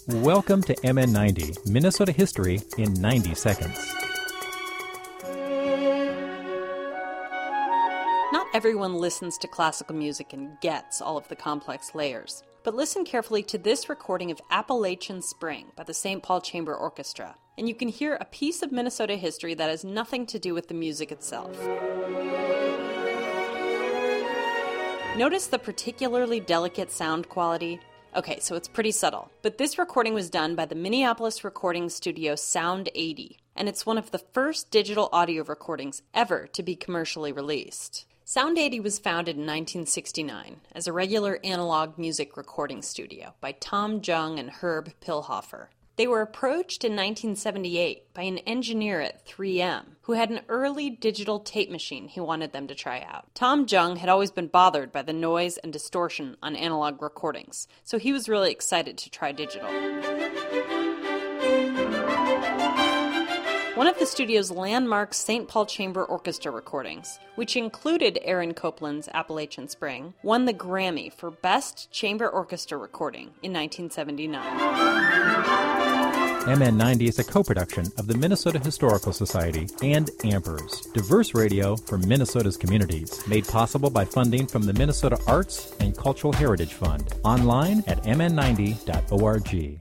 Welcome to MN90, Minnesota History in 90 seconds. Not everyone listens to classical music and gets all of the complex layers. But listen carefully to this recording of Appalachian Spring by the St. Paul Chamber Orchestra, and you can hear a piece of Minnesota history that has nothing to do with the music itself. Notice the particularly delicate sound quality? Okay, so it's pretty subtle, but this recording was done by the Minneapolis recording studio Sound 80, and it's one of the first digital audio recordings ever to be commercially released. Sound 80 was founded in 1969 as a regular analog music recording studio by Tom Jung and Herb Pilhofer. They were approached in 1978 by an engineer at 3M who had an early digital tape machine he wanted them to try out. Tom Jung had always been bothered by the noise and distortion on analog recordings, so he was really excited to try digital. One of the studio's landmark St. Paul Chamber Orchestra recordings, which included Aaron Copland's Appalachian Spring, won the Grammy for Best Chamber Orchestra Recording in 1979. MN90 is a co-production of the Minnesota Historical Society and Ampers, diverse radio for Minnesota's communities, made possible by funding from the Minnesota Arts and Cultural Heritage Fund. Online at mn90.org.